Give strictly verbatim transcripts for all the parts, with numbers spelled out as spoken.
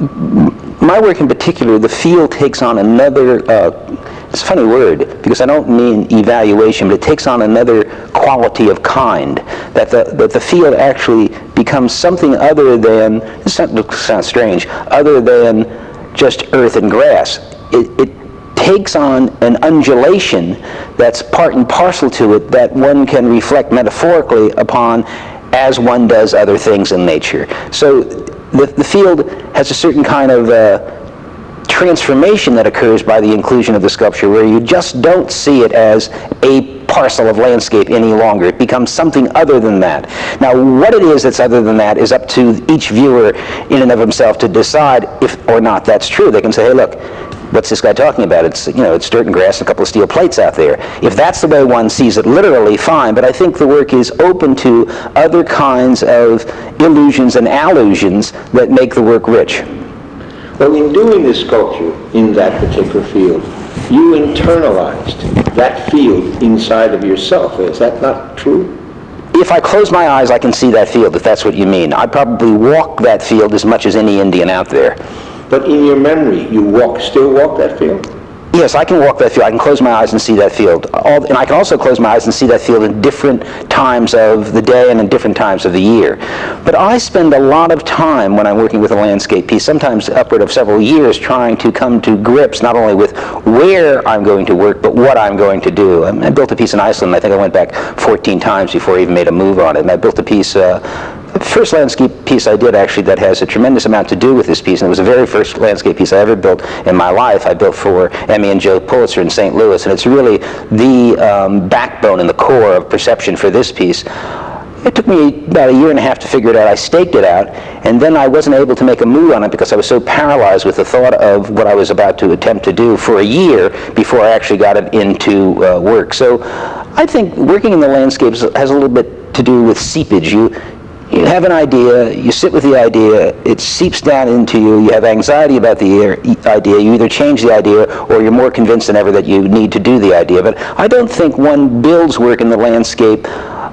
my work in particular, the field takes on another, uh, it's a funny word, because I don't mean evaluation, but it takes on another quality of kind, that the, that the field actually becomes something other than, this sounds strange, other than just earth and grass. It, it takes on an undulation that's part and parcel to it that one can reflect metaphorically upon as one does other things in nature. So the, the field has a certain kind of uh, transformation that occurs by the inclusion of the sculpture, where you just don't see it as a parcel of landscape any longer. It becomes something other than that. Now, what it is that's other than that is up to each viewer in and of himself to decide if or not that's true. They can say, hey, look, what's this guy talking about? It's, you know, it's dirt and grass and a couple of steel plates out there. If that's the way one sees it literally, fine, but I think the work is open to other kinds of illusions and allusions that make the work rich. Well, in doing this sculpture in that particular field, you internalized that field inside of yourself. Is that not true? If I close my eyes, I can see that field, if that's what you mean. I probably walk that field as much as any Indian out there. But in your memory, you walk, still walk that field? Yes, I can walk that field. I can close my eyes and see that field. All, and I can also close my eyes and see that field in different times of the day and in different times of the year. But I spend a lot of time when I'm working with a landscape piece, sometimes upward of several years, trying to come to grips not only with where I'm going to work, but what I'm going to do. I, I built a piece in Iceland. I think I went back fourteen times before I even made a move on it. And I built a piece, uh, the first landscape piece I did actually that has a tremendous amount to do with this piece, and it was the very first landscape piece I ever built in my life. I built for Emmy and Joe Pulitzer in Saint Louis, and it's really the um, backbone and the core of perception for this piece. It took me about a year and a half to figure it out. I staked it out, and then I wasn't able to make a move on it because I was so paralyzed with the thought of what I was about to attempt to do for a year before I actually got it into uh, work. So I think working in the landscapes has a little bit to do with seepage. You, You have an idea, you sit with the idea, it seeps down into you, you have anxiety about the idea, you either change the idea or you're more convinced than ever that you need to do the idea. But I don't think one builds work in the landscape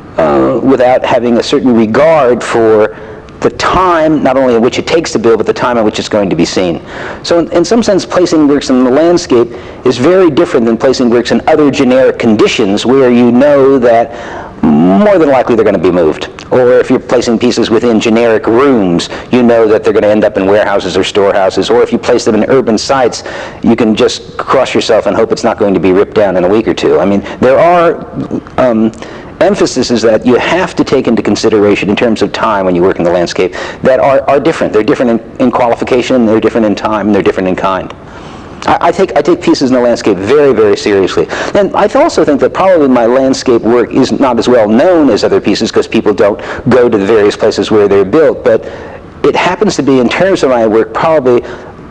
uh, without having a certain regard for the time, not only in which it takes to build, but the time in which it's going to be seen. So in, in some sense, placing works in the landscape is very different than placing works in other generic conditions where you know that more than likely they're going to be moved. Or if you're placing pieces within generic rooms, you know that they're going to end up in warehouses or storehouses. Or if you place them in urban sites, you can just cross yourself and hope it's not going to be ripped down in a week or two. I mean, there are um, emphases that you have to take into consideration in terms of time when you work in the landscape that are, are different. They're different in, in qualification, they're different in time, and they're different in kind. I, I, take, I take pieces in the landscape very, very seriously. And I also think that probably my landscape work is not as well known as other pieces because people don't go to the various places where they're built, but it happens to be, in terms of my work, probably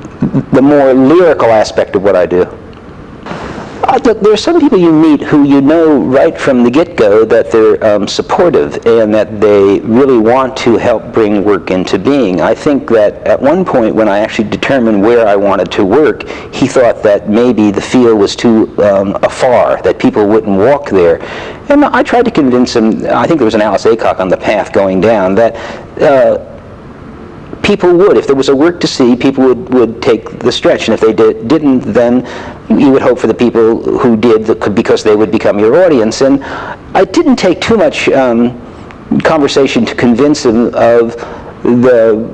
the more lyrical aspect of what I do. Uh, look, there are some people you meet who you know right from the get-go that they're um, supportive and that they really want to help bring work into being. I think that at one point when I actually determined where I wanted to work, he thought that maybe the field was too um, afar, that people wouldn't walk there. And I tried to convince him, I think there was an Alice Aycock on the path going down, that uh, people would. If there was a work to see, people would, would take the stretch. And if they did, didn't, then you would hope for the people who did, that could, because they would become your audience. And I didn't take too much um, conversation to convince him of the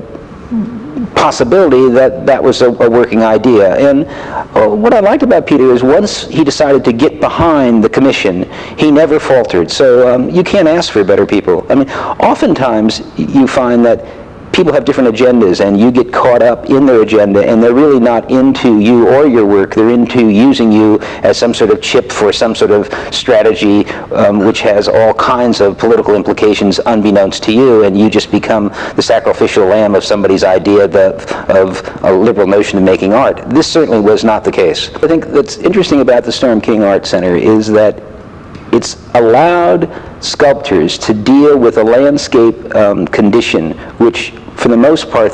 possibility that that was a, a working idea. And uh, what I liked about Peter is once he decided to get behind the commission, he never faltered. So um, you can't ask for better people. I mean, oftentimes you find that people have different agendas and you get caught up in their agenda and they're really not into you or your work. They're into using you as some sort of chip for some sort of strategy um, which has all kinds of political implications unbeknownst to you, and you just become the sacrificial lamb of somebody's idea that, of a liberal notion of making art. This certainly was not the case. I think that's interesting about the Storm King Art Center is that it's allowed sculptors to deal with a landscape um, condition which for the most part they're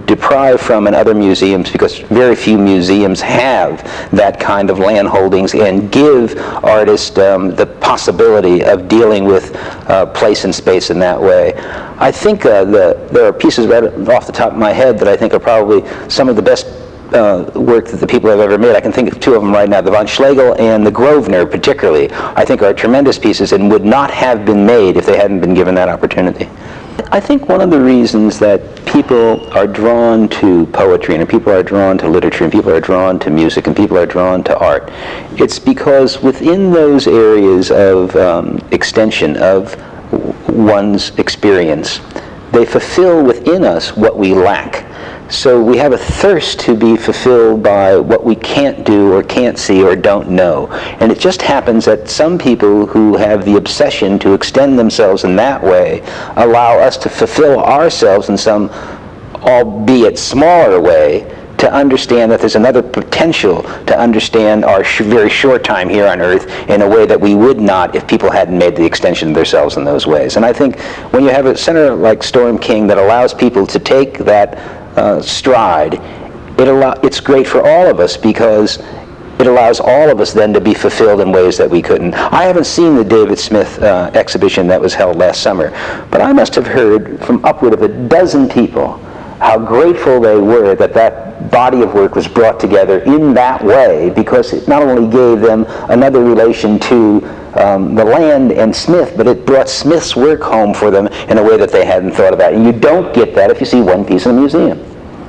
deprived from in other museums, because very few museums have that kind of land holdings and give artists um, the possibility of dealing with uh, place and space in that way. I think uh, the, there are pieces right off the top of my head that I think are probably some of the best Uh, work that the people have ever made. I can think of two of them right now, the von Schlegel and the Grosvenor particularly, I think are tremendous pieces and would not have been made if they hadn't been given that opportunity. I think one of the reasons that people are drawn to poetry and people are drawn to literature and people are drawn to music and people are drawn to art, it's because within those areas of um, extension of one's experience, they fulfill within us what we lack. So we have a thirst to be fulfilled by what we can't do or can't see or don't know. And it just happens that some people who have the obsession to extend themselves in that way allow us to fulfill ourselves in some, albeit smaller way, to understand that there's another potential to understand our sh- very short time here on Earth in a way that we would not if people hadn't made the extension of themselves in those ways. And I think when you have a center like Storm King that allows people to take that uh, stride, it allow- it's great for all of us because it allows all of us then to be fulfilled in ways that we couldn't. I haven't seen the David Smith uh, exhibition that was held last summer, but I must have heard from upward of a dozen people how grateful they were that that body of work was brought together in that way, because it not only gave them another relation to um, the land and Smith, but it brought Smith's work home for them in a way that they hadn't thought about. And you don't get that if you see one piece in a museum.